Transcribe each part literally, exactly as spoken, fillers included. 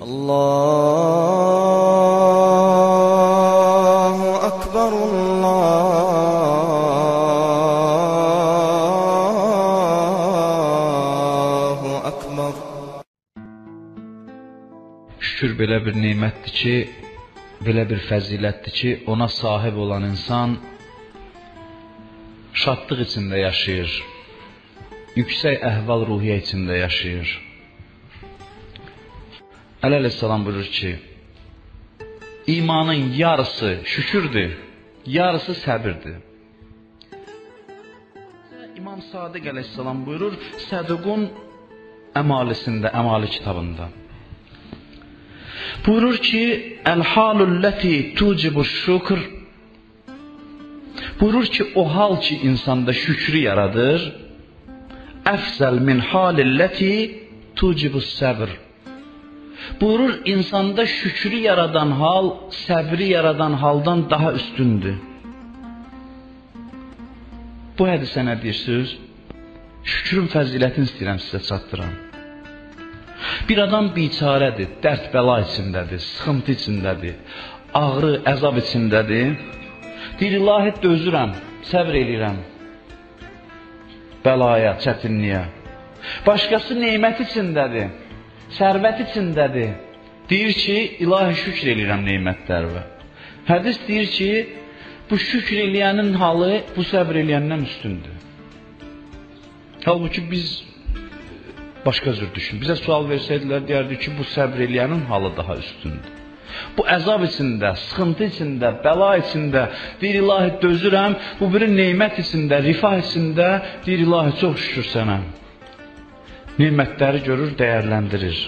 Allahu Ekber, Allahu Ekber. Şükür belə bir nemətdir ki, belə bir fəzilətdir ki, ona sahib olan insan şadlıq içində yaşayır, yüksək əhval-ruhiyyə içində yaşayır. Əli əleyhissalam buyurur ki, imanın yarısı şükürdür, yarısı səbirdir. İmam Sadiq əleyhissalam buyurur, Səduqun əmalisində, əmali kitabında. Buyurur ki, Əl-halul-ləti tucibuş-şükr, buyurur ki, o hal ki insanda şükrü yaradır, əfzəl min halil-ləti tucibus-səbr. Buyurur, insanda şükrü yaradan hal, səbri yaradan haldan daha üstündür. Bu hədisə nə deyirsiniz? Şükrün fəzilətini istəyirəm sizə çatdıram. Bir adam biçarədir, dərd bəla içindədir, sıxıntı içindədir, ağrı, əzab içindədir. Deyir, ilahi dözürəm, səbr edirəm bəlaya, çətinliyə. Başqası neymət içindədir, sərvət içindədir. Deyir ki, ilahi şükr edirəm neymətlərə. Hədis deyir ki, bu şükr eləyənin halı bu səbr eləyəndən üstündür. Halbuki biz başqa cür düşün. Bizə sual versəydilər, deyərdik ki, bu səbr eləyənin halı daha üstündür. Bu əzab içində, sıxıntı içində, bəla içində, deyir, ilahi dözürəm, bu biri neymət içində, rifah içində, deyir, ilahi çox şükür sənə. Neymətləri görür, dəyərləndirir.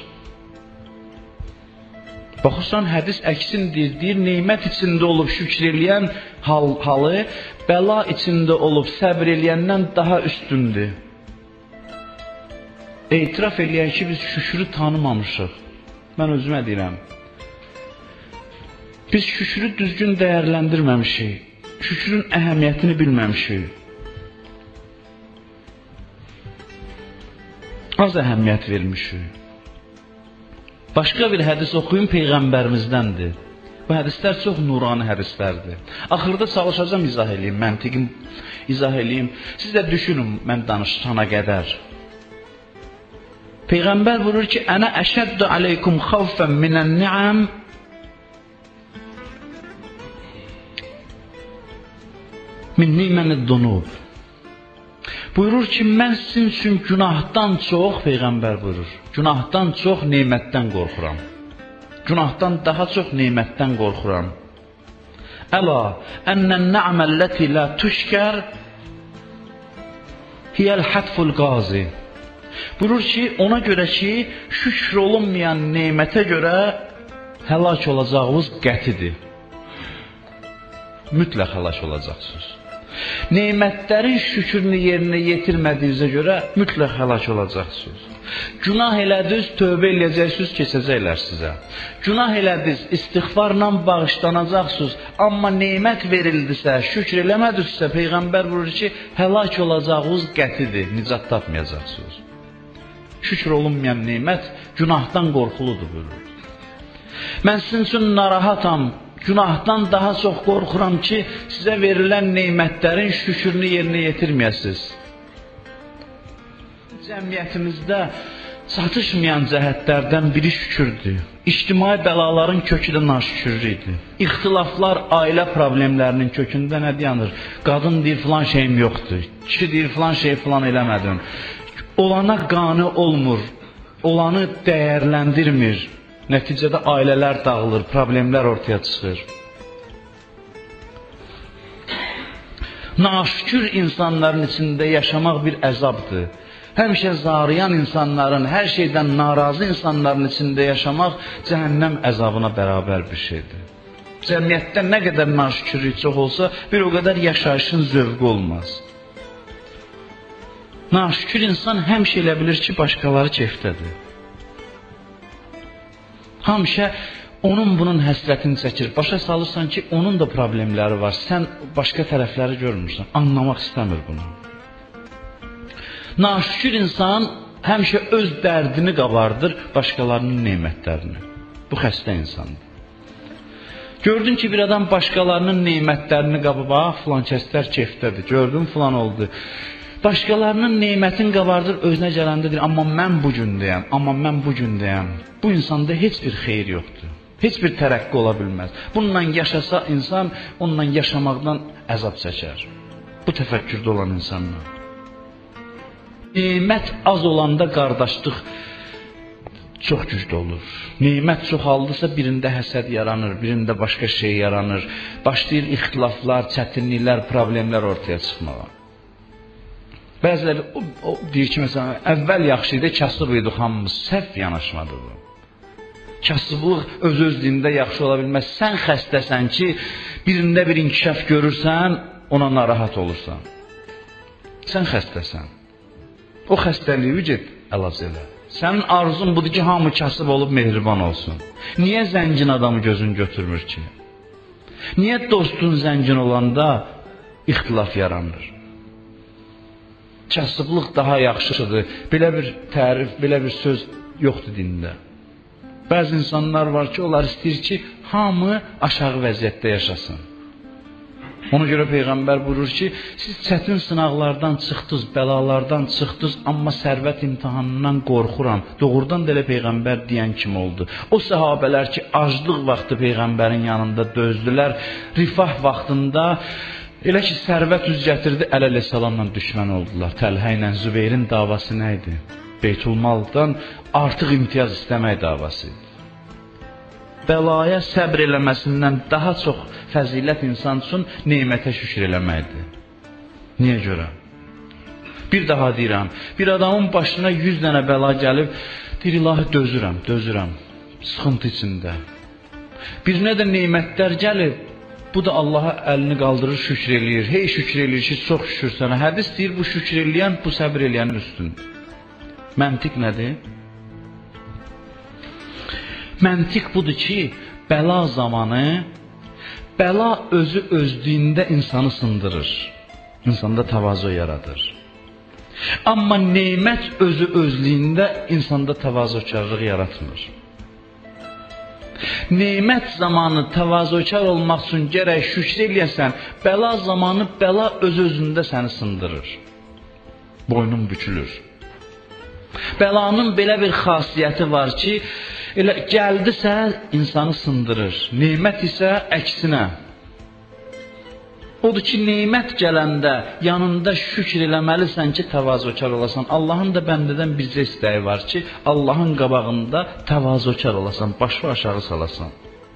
Baxırsan, hədis əksin deyir, deyir, neymət içində olub şükür eləyən hal, halı, bəla içində olub səbr eləyəndən daha üstündür. Etiraf eləyək ki, biz şükrü tanımamışıq. Mən özümə deyirəm. Biz şükrü düzgün dəyərləndirməmişik. Şükrün əhəmiyyətini bilməmişik. Az əhəmiyyət vermişik. Başqa bir hədis oxuyun, Peyğəmbərimizdəndir. Bu hədislər çox nurani hədislərdir. Axırda çalışacağım izah eləyim, məntiqim izah eləyim. Siz də düşünün, mən danışana qədər. Peyğəmbər buyurur ki, Ənə əşəddu aleykum xavfən minən ni'am min nimənid dunub. Buyurur ki, mən sizin üçün günahdan çox, Peyğəmbər buyurur, günahdan çox neymətdən qorxuram. Günahdan daha çox neymətdən qorxuram. Əla, ənnən nə'məlləti la tuşkər hiyəl hətful qazi. Buyurur ki, ona görə ki, şükr olunmayan neymətə görə həlak olacağınız qətidir. Mütləq həlak olacaqsınız. Neymətlərin şükrünü yerinə yetirmədiyinizə görə mütləq həlak olacaqsınız. Günah elədiniz, tövbə eləyəcəksiniz, keçəcəklər sizə. Günah elədiniz, istiğfarla bağışlanacaqsınız. Amma neymət verildisə, şükr eləmədinizsə, Peyğəmbər buyurur ki, həlak olacağınız qətidir, nicat tapmayacaqsınız. Şükr olunmayan neymət günahdan qorxuludur buyurur. Mən sizin üçün narahatam, günahdan daha çox qorxuram ki, sizə verilən neymətlərin şükrünü yerinə yetirməyəsiniz. Cəmiyyətimizdə çatışmayan cəhətlərdən biri şükürdür. İctimai bəlaların kökü də naşükürlükdür. İxtilaflar ailə problemlərinin kökündə nə dayanır? Qadın deyir, filan şeyim yoxdur. Kişi deyir, filan şey filan eləmədin. Olana qane olmur, olanı dəyərləndirmir. Nəticədə ailələr dağılır, problemlər ortaya çıxır. Naşükür insanların içində yaşamaq bir əzabdır. Həmişə zariyan insanların, hər şeydən narazı insanların içində yaşamaq cəhənnəm əzabına bərabər bir şeydir. Cəmiyyətdə nə qədər naşükürlük çox olsa, bir o qədər yaşayışın zövqü olmaz. Naşükür insan həmişə elə bilir ki, başqaları keyfdədir. Həmişə onun bunun həsrətini çəkir. Başa salırsan ki, onun da problemləri var. Sən başqa tərəfləri görmürsən. Anlamaq istəmir bunu. Naşükür insan həmişə öz dərdini qabardır, başqalarının neymətlərini. Bu xəstə insandır. Gördün ki, bir adam başqalarının nemətlərini qabıba, filan kəslər keyfdədir. Gördün, filan oldu. Başqalarının nemətin qabardır, özünə gələndə deyir, amma mən bu gündəyəm, amma mən bu gündəyəm. Bu insanda heç bir xeyir yoxdur. Heç bir tərəqqi ola bilməz. Bununla yaşasa insan, onunla yaşamaqdan əzab çəkər. Bu təfəkkürdə olan insanlar. Nemət az olanda qardaşlıq çox güclü olur. Nemət çoxaldısa birində həsəd yaranır, birində başqa şey yaranır. Başlayır ixtilaflar, çətinliklər, problemlər ortaya çıxmağa. Bəziləri o, o deyir ki, məsələn, əvvəl yaxşı idi, kasıb idi, hamımız səhv yanaşmadır bu. Kasıblıq öz-özlüyündə yaxşı ola bilməz. Sən xəstəsən ki, birində bir inkişaf görürsən, ona narahat olursan. Sən xəstəsən. O xəstəliyi get, əlac elə. Sənin arzun budur ki, hamı kasıb olub mehriban olsun. Niyə zəngin adamı gözün götürmür ki? Niyə dostun zəngin olanda ixtilaf yaranır? Kasıblıq daha yaxşıdır. Belə bir tərif, belə bir söz yoxdur dində. Bəzi insanlar var ki, onlar istəyir ki, hamı aşağı vəziyyətdə yaşasın. Ona görə Peyğəmbər buyurur ki, siz çətin sınaqlardan çıxdınız, bəlalardan çıxdınız, amma sərvət imtihanından qorxuram. Doğrudan da elə Peyğəmbər deyən kim oldu? O səhabələr ki, aclıq vaxtı Peyğəmbərin yanında dözdülər, rifah vaxtında elə ki, sərvət üz gətirdi, Əli əleyhissalamla düşmən oldular. Təlhə ilə Zübeyrin davası nə idi? Beytulmaldan artıq imtiyaz istəmək davası idi. Bəlaya səbr eləməsindən daha çox fəzilət insan üçün nemətə şükür eləməkdir. Niyə görə? Bir daha deyirəm, bir adamın başına yüz dənə bəla gəlib, deyir, ilahi dözürəm, dözürəm, sıxıntı içində. Birinə də nemətlər gəlib, bu da Allaha əlini qaldırır, şükür eləyir. Hey şükür eləyir ki, çox şükür sənə. Hədis deyir, bu şükür eləyən, bu səbr eləyənin üstündür. Məntiq nədir? Məntiq budur ki, bəla zamanı, bəla özü özlüyündə insanı sındırır, insanda təvazu yaradır. Amma nemət özü özlüyündə insanda təvazukarlıq yaratmır. Nemət zamanı təvazukar olmaq üçün gərək şükür eləyəsən, bəla zamanı bəla öz özündə səni sındırır. Boynun bükülür. Bəlanın belə bir xasiyyəti var ki, elə gəldisə insanı sındırır. Nemət isə əksinə. Odur ki, nemət gələndə yanında şükür eləməlisən ki, təvazukar olasan. Allahın da bəndədən bizə istəyi var ki, Allahın qabağında təvazukar olasan, başı aşağı salasan.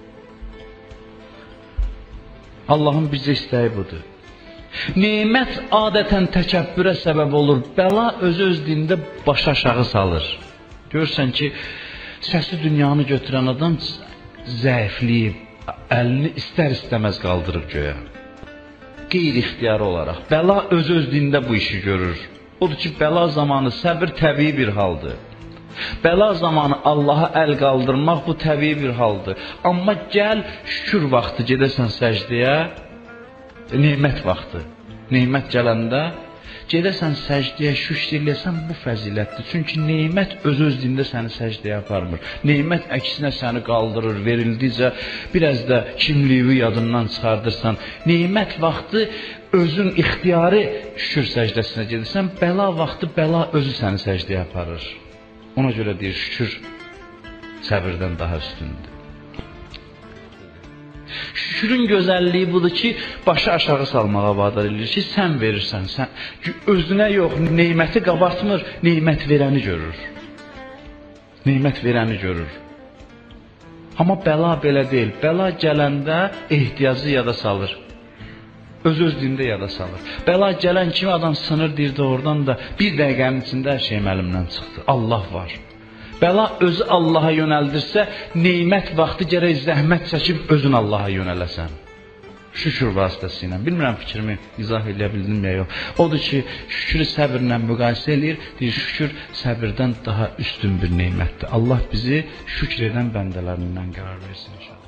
Allahın bizə istəyi budur. Nemət adətən təkəbbürə səbəb olur. Bəla öz-özlüyündə baş aşağı salır. Görürsən ki, səsi dünyanı götürən adam zəifliyib, əlini istər-istəməz qaldırıb göyə. Qeyri-ixtiyari olaraq. Bəla öz-özlüyündə bu işi görür. Odur ki, bəla zamanı səbir təbii bir haldır. Bəla zamanı Allaha əl qaldırmaq bu təbii bir haldır. Amma gəl şükür vaxtı gedəsən səcdəyə, nemət vaxtı, nemət gələndə gedəsən səcdəyə, şükür eləyəsən, bu fəzilətdir. Çünki nemət öz-özlüyündə səni səcdəyə aparmır. Nemət əksinə səni qaldırır, verildikcə biraz da kimliyi yadından çıxardırsan. Nemət vaxtı özün ixtiyari şükür səcdəsinə gedirsən, bəla vaxtı bəla özü səni səcdəyə aparır. Ona görə deyir, şükür səbirdən daha üstündür. Şükürün gözəlliyi budur ki, başı aşağı salmağa vadar edir ki, sən verirsən, sən özünə yox, neməti qabartmır, nemət verəni görür. Nemət verəni görür. Amma bəla belə deyil. Bəla gələndə ehtiyacı yada salır. Öz-özlüyündə yada salır. Bəla gələn kimi adam sınır, deyir də oradan da bir dəqiqənin içində hər şeyim əlimdən çıxdı. Allah var. Bəla özü Allaha yönəldirsə, nemət vaxtı gərək zəhmət çəkib özün Allaha yönələsən. Şükür vasitəsilə. Bilmirəm fikrimi izah edə bildim ya yox. Odur ki, şükürü səbirlə müqayisə eləyir. Deyir, şükür səbirdən daha üstün bir nemətdir. Allah bizi şükür edən bəndələrindən qərar versin inşallah.